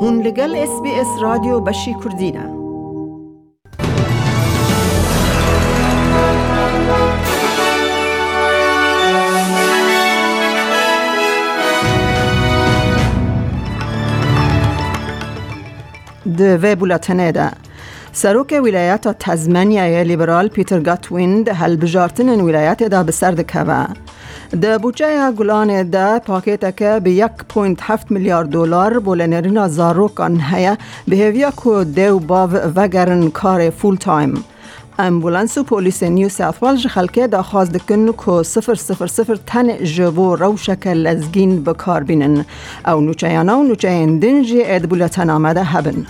هون لگل SBS رادیو بشی کردینه. دوی بولتنه ده. سروک ولایت تزمانیا لیبرال پیتر گاتوین ده هلبجارتن ولایت ده بسرد که ده بودجه گلان ده پاکت که به 1.7 میلیارد دلار بولنرین زاروکان هیا به هویا که دیو باو وگرن کار فول تایم. امبولانس و پولیس نیو ساوت والز خلکه دا خواست کن که 000 تن جبو روشک لزگین بکار بینن او نوچیانا و نوچیان دنجی اید بولتن آمده هبن.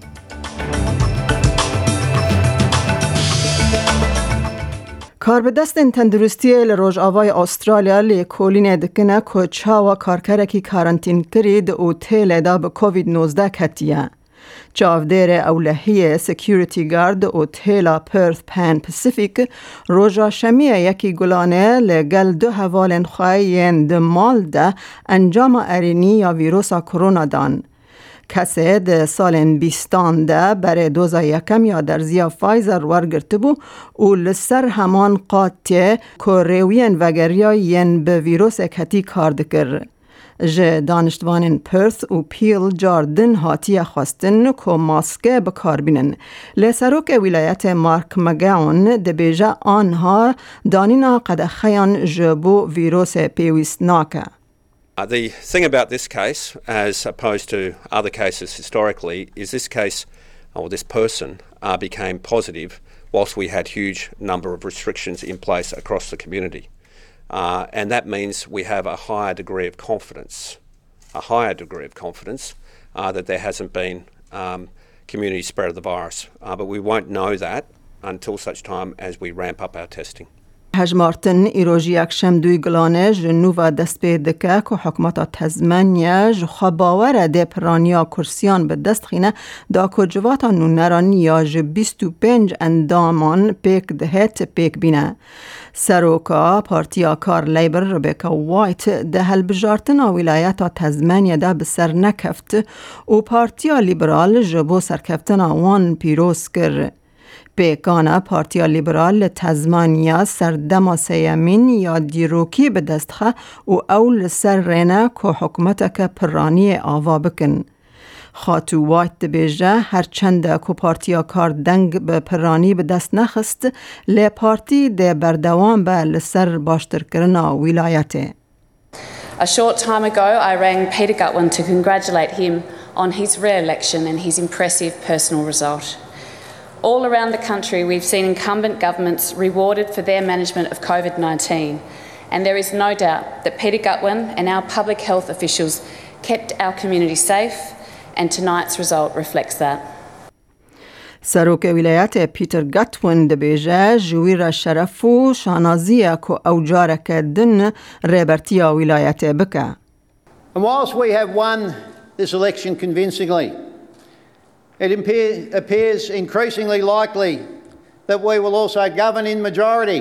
کار به دست تندرستی لروج آوای استرالیا لیکولین دکنه که چاوا کارکرکی کارانتین کرید او تیل دا به کووید 19 کتیه. چاودیر اولهی سکیوریتی گارد او تیلا پرث پان پسیفیک روژا شمیه یکی گلانه لگل دو حوالن خواهین دمال ده انجام ارینی یا ویروسا کرونا دان. کسی ده سالن بیستان ده برای دوزا یکم یا درزیا فایزر ورگرت بو او لسر همان قاطع که روین وگریا ین به ویروس کتی کارد کر. جه دانشتوانین پرث و پیل جاردن هاتی خواستن که ماسکه بکار بینن. لسروک ولایت مارک مگاون ده بیجه آنها دانینا قد خیان جبو ویروس پیویست ناکه. The thing about this case, as opposed to other cases historically, is this case, or this person, became positive whilst we had huge number of restrictions in place across the community. And that means we have a higher degree of confidence that there hasn't been community spread of the virus. But we won't know that until such time as we ramp up our testing. هجمارتن ایروژی اکشم دوی گلانه جنوب دست پیدکه که حکمت تزمانیا جخباور ده پرانیا کرسیان به دست خینه دا کجواتا نونرانی یا ج 25 اندامان پیک دهت پیک بینه. سروکا پارتیا کار لیبر ربیکا وایت ده هلبجارتن ولایت تزمانیا ده بسر نکفت و پارتیا لیبرال جبو سرکفتن وان پیروز کر. پیکانه پارتیا لیبرال تزمانیا سردما سیمین یا دیروکی به دستخه و اول سر رینه که حکومت که پرانی آوا بکن. خاتو وایت بیجه هر چنده که پارتیا کار دنگ به پرانی به دست نخست لی پارتی ده بردوان به لسر باشتر کرنا ولایته. A short time ago I rang Peter Gutwin to congratulate him on his re-election and his impressive personal result. All around the country, we've seen incumbent governments rewarded for their management of COVID-19, and there is no doubt that Peter Gutwin and our public health officials kept our community safe, and tonight's result reflects that. سروک ولایت پیتر گاتوین ده بیجه جویر شرف و شانازیه که اوجارک دن ریبرتیا ولایت بکه. And whilst we have won this election convincingly, it appears increasingly likely that we will also govern in majority.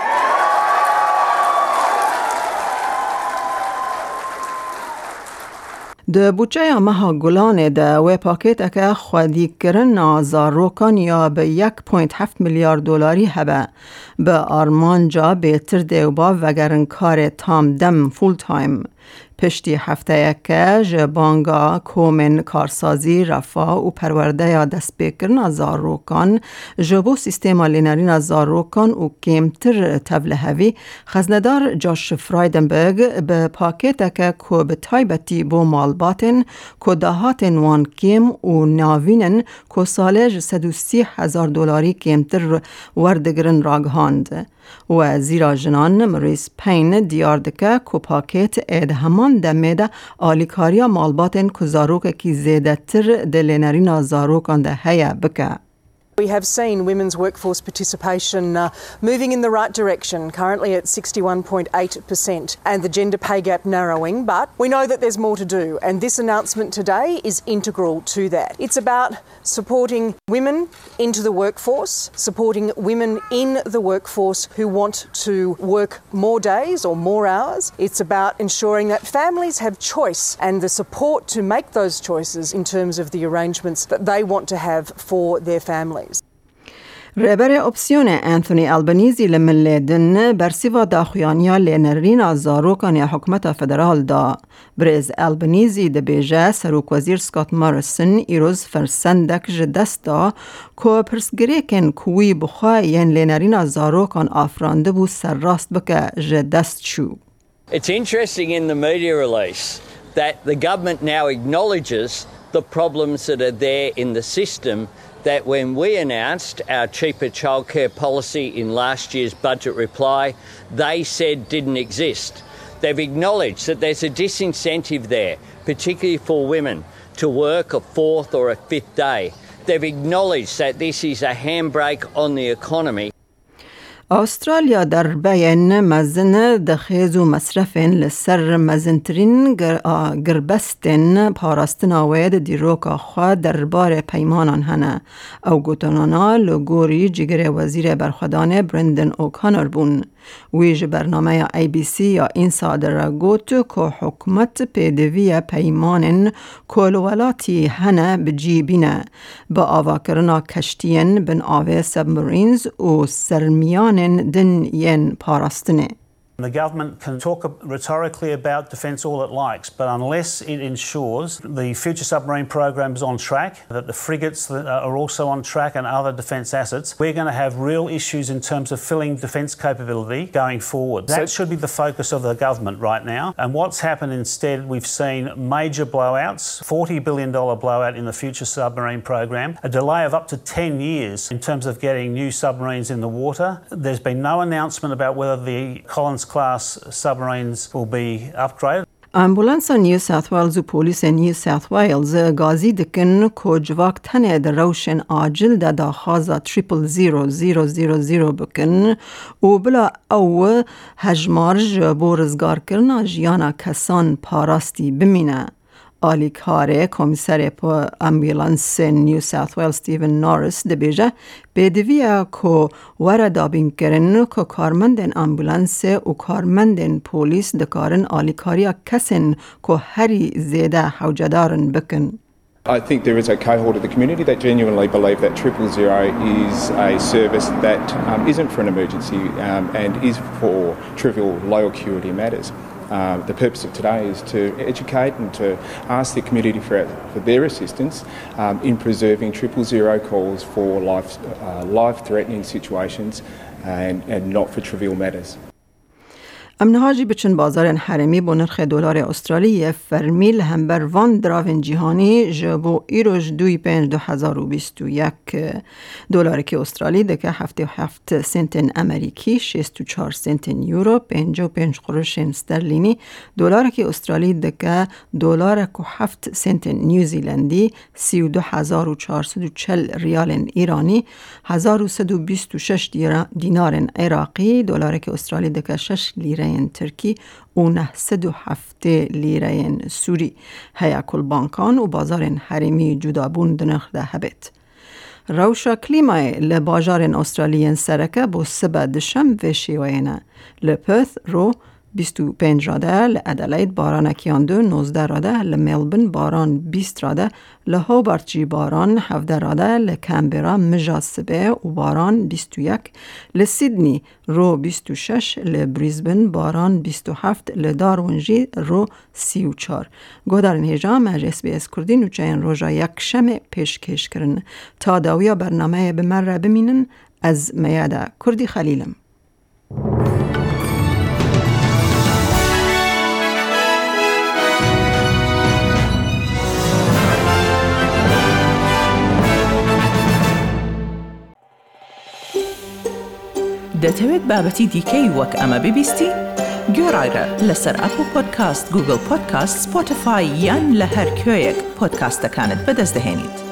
ده بودجه مها گلانه ده و پاکت که خودی کرن زاروکان یا به 1.7 میلیارد دلاری هبه به آرمانجا بهتر ده و با وگرن کار تام دم فول تایم. پشتی هفته که جبانگا کومن کارسازی رفاه و پرورده یا دست بکرن زاروکان جبو سیستم لینرین زاروکان و کمتر تولهوی خزندار جاش فرایدنبرگ به پاکت که به تایبتی بو مالباتن که دهاتن وان کم و ناوینن که سالج 130,000 دلاری کمتر وردگرن راگهاند. و زیرا جنان مریس پین دیاردکه که پاکت اید همان دمیده آلیکاریا مالباتن که زاروک کی زیده تر دلینرین زاروکان ده هیا بکه. We have seen women's workforce participation moving in the right direction, currently at 61.8%, and the gender pay gap narrowing, but we know that there's more to do, and this announcement today is integral to that. It's about supporting women into the workforce, supporting women in the workforce who want to work more days or more hours. It's about ensuring that families have choice and the support to make those choices in terms of the arrangements that they want to have for their families. رهبر اپسیون انتونی البنیزی لملدن برسیوا داخویانیا لنرینا زاروکان حکومت فدرال دا. برز البنیزی ده بیجه سروک وزیر سکات مارسن ایروز فرسندک جدست دا که پرسگریکن کوی بخواین لنرینا زاروکان آفرانده بو سر راست بکه جدست شو. It's interesting in the media release that the government now acknowledges the problems that are there in the system that when we announced our cheaper childcare policy in last year's budget reply, they said didn't exist. They've acknowledged that there's a disincentive there, particularly for women, to work a fourth or a fifth day. They've acknowledged that this is a handbrake on the economy. استرالیا در بین مزن دخیز و مصرفین لسر مزنترین گربستن پاراستن آوید دیروکا خواه در بار پیمانان هنه او گوتنانا لگوری جگر وزیر برخودان برندن اوکانر بون ویج برنامه ABC یا این صادر گوت که حکومت پیدوی پیمان کلولاتی هنه بجیبینه با آواکرنا کشتین بن آوه سبمرینز و سرمیان دن ین پاراستنه. The government can talk rhetorically about defence all it likes, but unless it ensures the future submarine program is on track, that the frigates are also on track and other defence assets, we're going to have real issues in terms of filling defence capability going forward. That should be the focus of the government right now. And what's happened instead, we've seen major blowouts, $40 billion blowout in the future submarine program, a delay of up to 10 years in terms of getting new submarines in the water. There's been no announcement about whether the Collins class submarines will be upgraded. امبولانس نیو ساوث ویلز و پولیس نیو ساوث ویلز گازی دکن که جواک تنه در روشن آجل دا داخازا 000000 بکن و بلا او هجمارج بورزگار کرنا جیانا کسان پاراستی بمینه. آلیکاره کمیسر امبولانس نیو ساوث ویلز ستیون نورس دبیجه بدویه که وردابین کرن که کارمندن امبولانس و کارمندن پولیس دکارن آلیکاریا کسن که هری زیده حوجدارن بکن. I think there is a cohort of the community that genuinely believe that 000 is a service that isn't for an emergency and is for trivial low acuity matters. The purpose of today is to educate and to ask the community for their assistance in preserving 000 calls for life-threatening situations and not for trivial matters. امنهاجی بچن بازار حرمی با نرخ دلار استرالی فرمیل هم بر وان دراون جهانی جبو ایروش 2021 دلار که استرالی دکه 77 سنت امریکی 64 سنت یورو 55 قروش استرلینی دلار که استرالی دکه دلار که 7 سنت نیوزیلندی 32440 ریال ایرانی 1126 دینار عراقی دلار که استرالی دکه 6 لیره ترکی و 907 لیره سوری هیا کل بانکان و بازار حرمی جدابون دنخ ده هبت. روشا کلیمای لباجار استرالیان سرکه با سبا دشم و شیوینه. لپرث رو 25 راده، لادلید باران کیاندو 19 راده، لملبن باران 20 راده، لهوبارت جی باران 17 راده، لکامبرا مجاسبه و باران 21، لسیدنی رو 26، لبریزبن باران 27، لدارونجی رو 34. گودارن هیجام از SBS کردی نوچه این روژا یک شمه پیشکش کرن تا داویا برنامه بمره بمینن از میاده کردی خلیلم. دەتەوێت بابەتی دیکەی وەک ئەمە ببیستی؟ گۆڕایرە لەسەر ئەپل پۆدکاست، گوگل پۆدکاست، سپۆتیفای یان لە هەر کوێیەک پۆدکاستەکانت بەدەست دەهێنیت.